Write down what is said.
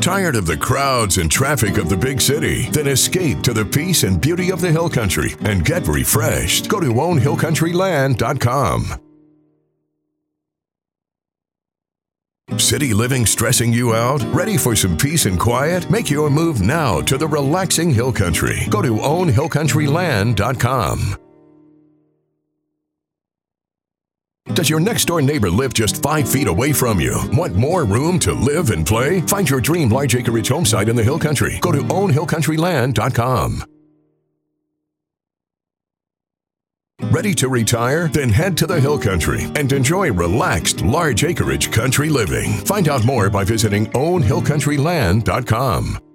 Tired of the crowds and traffic of the big city? Then escape to the peace and beauty of the Hill Country and get refreshed. Go to ownhillcountryland.com. City living stressing you out? Ready for some peace and quiet? Make your move now to the relaxing Hill Country. Go to ownhillcountryland.com. Does your next-door neighbor live just 5 feet away from you? Want more room to live and play? Find your dream large acreage home site in the Hill Country. Go to ownhillcountryland.com. Ready to retire? Then head to the Hill Country and enjoy relaxed, large acreage country living. Find out more by visiting ownhillcountryland.com.